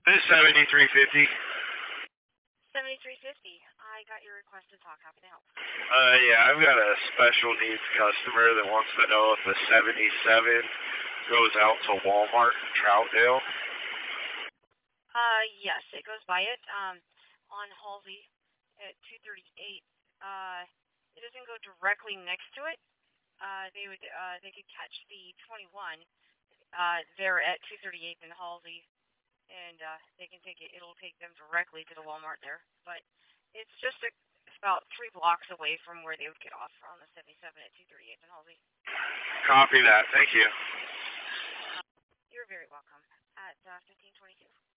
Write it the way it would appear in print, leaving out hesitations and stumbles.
This is 7350. 7350. I got your request to talk. How can I help? Yeah, I've got a special needs customer that wants to know if the 77 goes out to Walmart in Troutdale. Yes, it goes by it. On Halsey at 238. It doesn't go directly next to it. They could catch the 21. They're at 238 in Halsey, and they can take it. It'll take them directly to the Walmart there, but it's just about 3 blocks away from where they would get off on the 77 at 238 in Halsey. Copy that. Thank you. You're very welcome. At 1522.